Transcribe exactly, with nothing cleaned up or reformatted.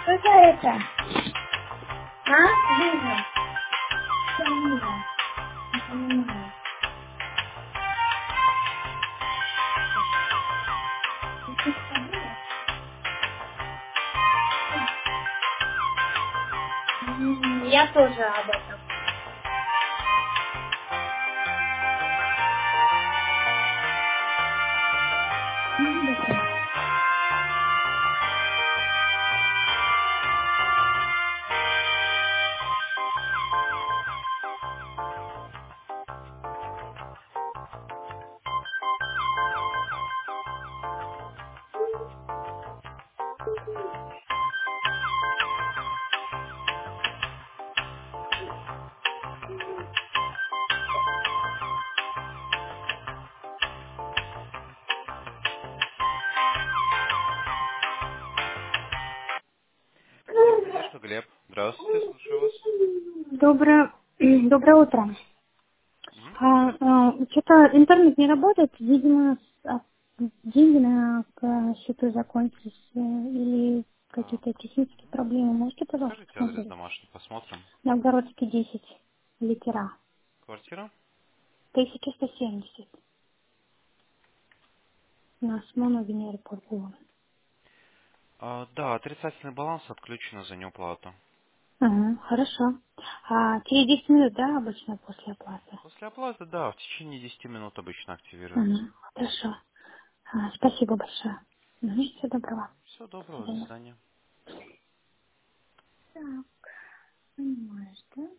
Что за это? А? Лиза. Что Лиза? Не понимаю. Ты что-то забыла? М, Я тоже об этом. Ну, да. Техподдержка, Глеб. Здравствуйте, слушаю вас. Доброе, доброе утро. Мгм. А, а, что-то интернет не работает, видимо, с- а, деньги на к счету закончились э, или Так. какие-то технические проблемы. Можете, пожалуйста, Скажите адрес посмотреть? домашний, посмотрим. Новгородский десять, литера, Квартира? тысяча сто семьдесят, на Смону Венеры Пургова. А, да, отрицательный баланс отключено за неуплату. Ага, хорошо. А через десять минут, да, обычно после оплаты? После оплаты, да, в течение десяти минут обычно активируется. Ага, хорошо. А, спасибо большое. Угу, всего доброго. Все, До доброго, до свидания. свидания. Так, понимаешь, да?